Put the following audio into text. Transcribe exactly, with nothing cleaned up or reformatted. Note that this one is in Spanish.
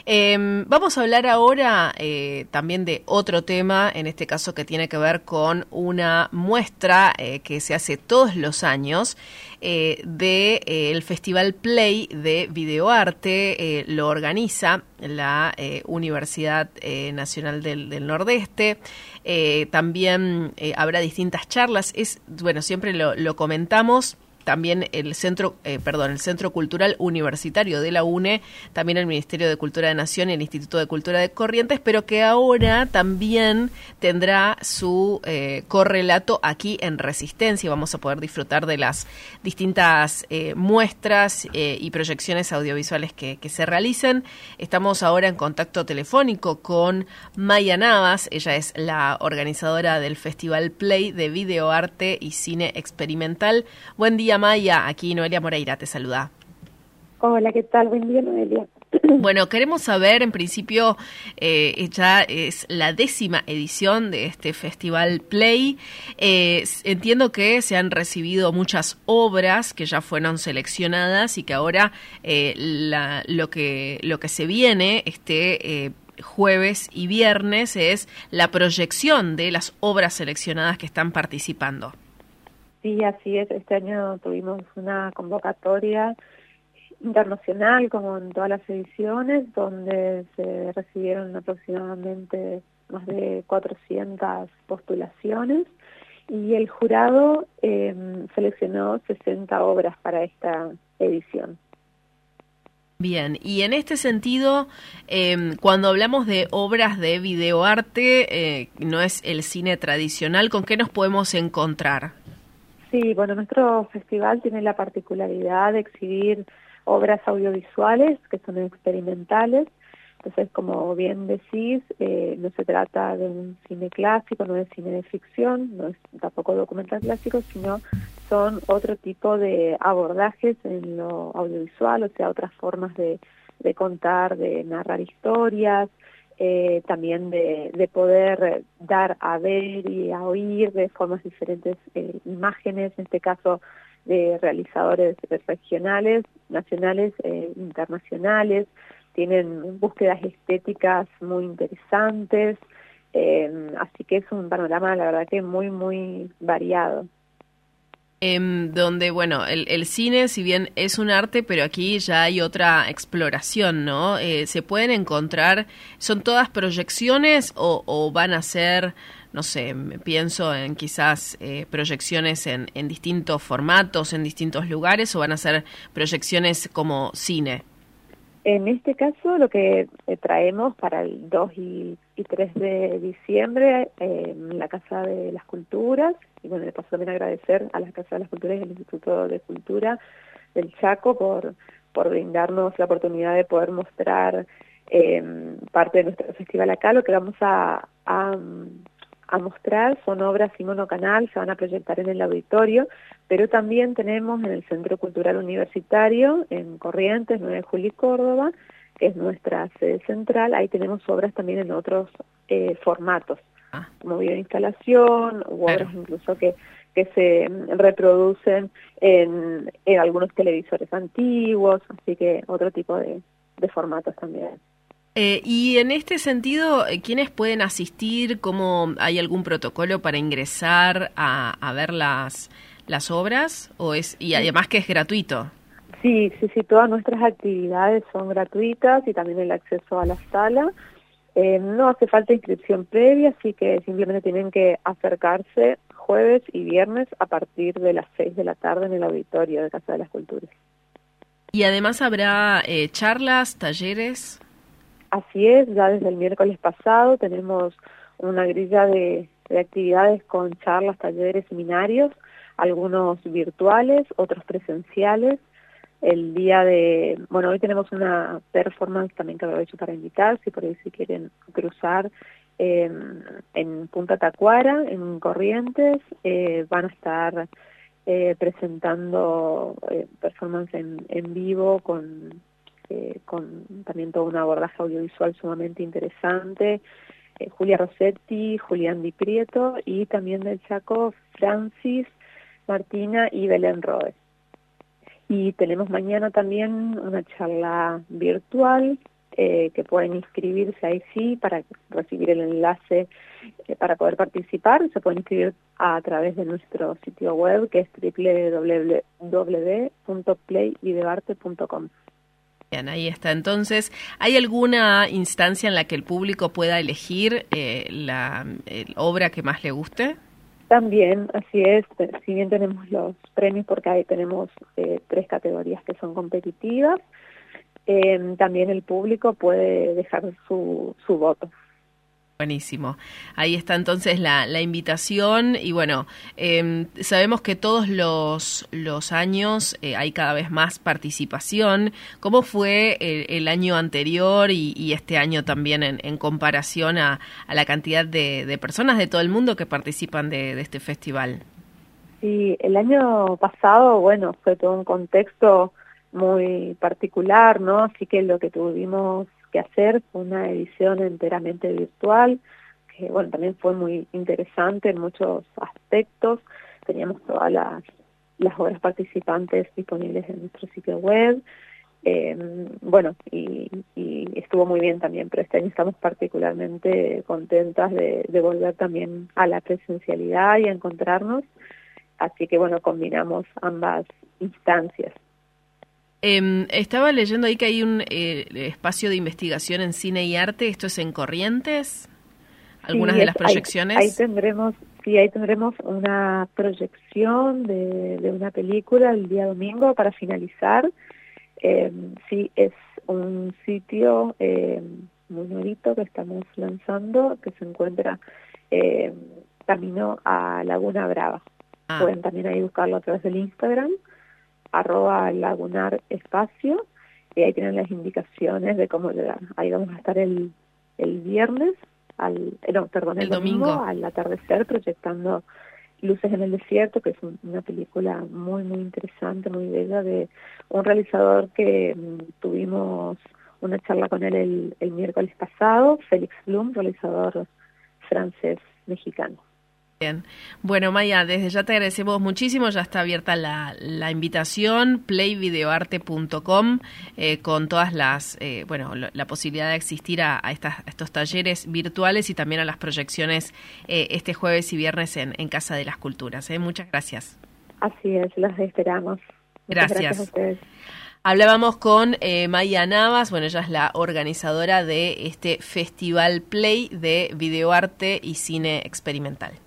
Eh, vamos a hablar ahora eh, también de otro tema, en este caso que tiene que ver con una muestra eh, que se hace todos los años eh, de eh, el Festival Play de Videoarte. Eh, lo organiza la eh, Universidad eh, Nacional del, del Nordeste. Eh, también eh, habrá distintas charlas. Es bueno, siempre lo, lo comentamos. También el centro, eh, perdón, el Centro Cultural Universitario de la UNE, también el Ministerio de Cultura de Nación y el Instituto de Cultura de Corrientes, pero que ahora también tendrá su eh, correlato aquí en Resistencia. Vamos a poder disfrutar de las distintas eh, muestras eh, y proyecciones audiovisuales que, que se realicen. Estamos ahora en contacto telefónico con Maya Navas. Ella es la organizadora del Festival Play de Videoarte y Cine Experimental. Buen día, Maya. Aquí Noelia Moreira te saluda. Hola, ¿qué tal? Buen día, Noelia. Bueno, queremos saber, en principio, eh, ya es la décima edición de este Festival Play. Eh, entiendo que se han recibido muchas obras que ya fueron seleccionadas y que ahora eh, la, lo que lo que se viene este eh, jueves y viernes es la proyección de las obras seleccionadas que están participando. Sí, así es. Este año tuvimos una convocatoria internacional, como en todas las ediciones, donde se recibieron aproximadamente más de cuatrocientas postulaciones y el jurado eh, seleccionó sesenta obras para esta edición. Bien, y en este sentido, eh, cuando hablamos de obras de videoarte, eh, no es el cine tradicional, ¿con qué nos podemos encontrar? Sí, bueno, nuestro festival tiene la particularidad de exhibir obras audiovisuales que son experimentales. Entonces, como bien decís, eh, no se trata de un cine clásico, no es cine de ficción, no es tampoco documental clásico, sino son otro tipo de abordajes en lo audiovisual, o sea, otras formas de, de contar, de narrar historias, eh, también de, de poder dar a ver y a oír de formas diferentes eh, imágenes, en este caso de realizadores regionales, nacionales, eh, internacionales. Tienen búsquedas estéticas muy interesantes, eh, así que es un panorama, la verdad, que muy, muy variado. Eh, donde, bueno, el, el cine, si bien es un arte, pero aquí ya hay otra exploración, ¿no? Eh, ¿se pueden encontrar, son todas proyecciones o, o van a ser, no sé, pienso en quizás eh, proyecciones en, en distintos formatos, en distintos lugares, o van a ser proyecciones como cine? En este caso, lo que eh, traemos para el dos y tres de diciembre eh, en la Casa de las Culturas, y bueno, le paso también a agradecer a la Casa de las Culturas y al Instituto de Cultura del Chaco por, por brindarnos la oportunidad de poder mostrar eh, parte de nuestro festival acá. Lo que vamos a, a, a mostrar son obras sin monocanal, se van a proyectar en el auditorio, pero también tenemos en el Centro Cultural Universitario, en Corrientes, nueve de Julio y Córdoba, que es nuestra sede central. Ahí tenemos obras también en otros eh, formatos, Ah. como videoinstalación, u obras Claro. incluso que, que se reproducen en, en algunos televisores antiguos, así que otro tipo de, de formatos también. Eh, y en este sentido, ¿quiénes pueden asistir? ¿Cómo hay algún protocolo para ingresar a, a ver las, las obras? ¿O es, y además que es gratuito? Sí, sí, sí, todas nuestras actividades son gratuitas y también el acceso a la sala. Eh, no hace falta inscripción previa, así que simplemente tienen que acercarse jueves y viernes a partir de las seis de la tarde en el auditorio de Casa de las Culturas. Y además habrá eh, charlas, talleres. Así es, ya desde el miércoles pasado tenemos una grilla de, de actividades con charlas, talleres, seminarios, algunos virtuales, otros presenciales. El día de, bueno, hoy tenemos una performance también que aprovecho para invitar, si por ahí si quieren cruzar eh, en Punta Tacuara, en Corrientes, eh, van a estar eh, presentando eh, performance en, en vivo con, eh, con también todo un abordaje audiovisual sumamente interesante. Eh, Julia Rossetti, Julián Di Prieto y también del Chaco, Francis, Martina y Belén Rodes. Y tenemos mañana también una charla virtual eh, que pueden inscribirse ahí sí para recibir el enlace eh, para poder participar. Se pueden inscribir a través de nuestro sitio web, que es doble u doble u doble u punto play videoarte punto com. Bien, ahí está. Entonces, ¿hay alguna instancia en la que el público pueda elegir eh, la eh, obra que más le guste? También, así es. Si bien tenemos los premios, porque ahí tenemos eh, tres categorías que son competitivas, eh, también el público puede dejar su, su voto. Buenísimo. Ahí está entonces la, la invitación y bueno, eh, sabemos que todos los, los años eh, hay cada vez más participación. ¿Cómo fue el, el año anterior y, y este año también en, en comparación a, a la cantidad de, de personas de todo el mundo que participan de, de este festival? Sí, el año pasado, bueno, fue todo un contexto muy particular, ¿no? Así que lo que tuvimos que hacer fue una edición enteramente virtual, que bueno, también fue muy interesante en muchos aspectos. Teníamos todas las, las obras participantes disponibles en nuestro sitio web, eh, bueno, y, y estuvo muy bien también, pero este año estamos particularmente contentas de, de volver también a la presencialidad y a encontrarnos, así que bueno, combinamos ambas instancias. Eh, estaba leyendo ahí que hay un eh, espacio de investigación en cine y arte. ¿Esto es en Corrientes? ¿Algunas sí, de las es, proyecciones? Ahí, ahí tendremos, sí, ahí tendremos una proyección de, de una película el día domingo para finalizar. Eh, sí, es un sitio eh, muy bonito que estamos lanzando, que se encuentra eh, camino a Laguna Brava. Ah. Pueden también ahí buscarlo a través del Instagram, arroba lagunar espacio, y ahí tienen las indicaciones de cómo llegar. Ahí vamos a estar el, el viernes, al no, perdón, el, el domingo, domingo al atardecer, proyectando Luces en el Desierto, que es un, una película muy, muy interesante, muy bella, de un realizador que um, tuvimos una charla con él el, el miércoles pasado, Félix Blum, realizador francés-mexicano. Bien. Bueno, Maya, desde ya te agradecemos muchísimo. Ya está abierta la, la invitación, play videoarte punto com, eh, con todas las, eh, bueno, lo, la posibilidad de asistir a, a, estas, a estos talleres virtuales y también a las proyecciones eh, este jueves y viernes en, en Casa de las Culturas. ¿eh? Muchas gracias. Así es, las esperamos. Muchas gracias. Gracias a ustedes. Hablábamos con eh, Maya Navas, bueno, ella es la organizadora de este Festival Play de Videoarte y Cine Experimental.